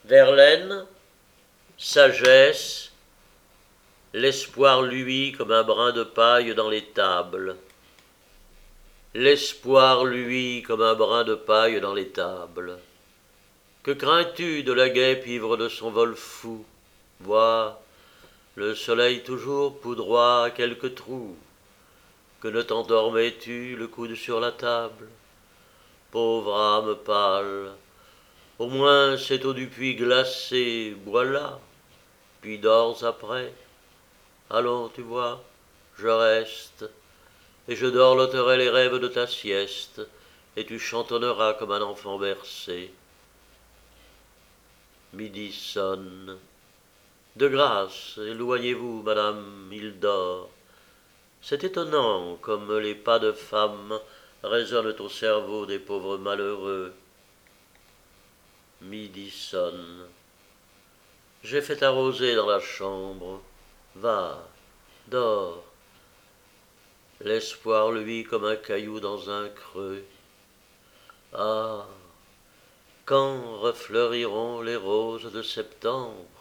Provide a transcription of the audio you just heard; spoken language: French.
Verlaine, sagesse, l'espoir luit comme un brin de paille dans les tables. L'espoir luit comme un brin de paille dans les tables. Que crains-tu de la guêpe ivre de son vol fou? Vois, le soleil toujours poudroie à quelques trous. Que ne t'endormais-tu le coude sur la table? Pauvre âme pâle, au moins cette eau du puits glacée, bois-la, puis dors après. Allons, tu vois, je reste, et je dorloterai les rêves de ta sieste, et tu chantonneras comme un enfant bercé. Midi sonne. De grâce, éloignez-vous, madame, il dort. C'est étonnant comme les pas de femme résonnent au cerveau des pauvres malheureux. Midi sonne. J'ai fait arroser dans la chambre. Va, dors. L'espoir luit comme un caillou dans un creux. Ah, quand refleuriront les roses de septembre?